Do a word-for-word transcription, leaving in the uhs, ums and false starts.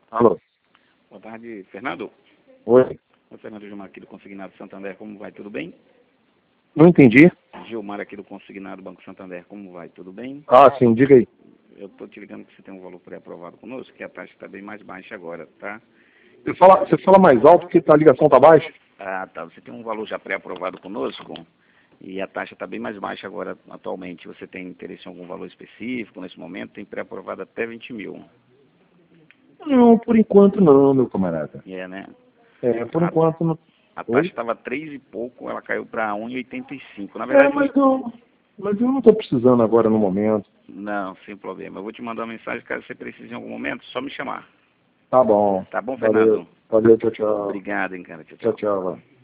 Alô. Boa tarde, Fernando. Oi. O Fernando Gilmar aqui do Consignado Santander, como vai? Tudo bem? Não entendi. Gilmar aqui do Consignado Banco Santander, como vai? Tudo bem? Ah, sim, diga aí. Eu estou te ligando que você tem um valor pré-aprovado conosco, que a taxa está bem mais baixa agora, tá? Você fala, você fala mais alto porque a ligação tá baixa? Ah, tá. Você tem um valor já pré-aprovado conosco e a taxa está bem mais baixa agora, atualmente. Você tem interesse em algum valor específico nesse momento? Tem pré-aprovado até vinte mil. Não, por enquanto não, meu camarada. É, né? É, por A, enquanto não. a Oi? taxa estava três e pouco, ela caiu para um e oitenta e cinco. Na É, verdade, mas eu, mas eu não tô precisando agora no momento. não, sem problema. Eu vou te mandar uma mensagem caso você precise em algum momento, só me chamar. Tá bom. Tá bom, Valeu. Fernando? Valeu, tchau, tchau. Obrigado, hein, cara. Tchau, Tchau, tchau. tchau. Vai.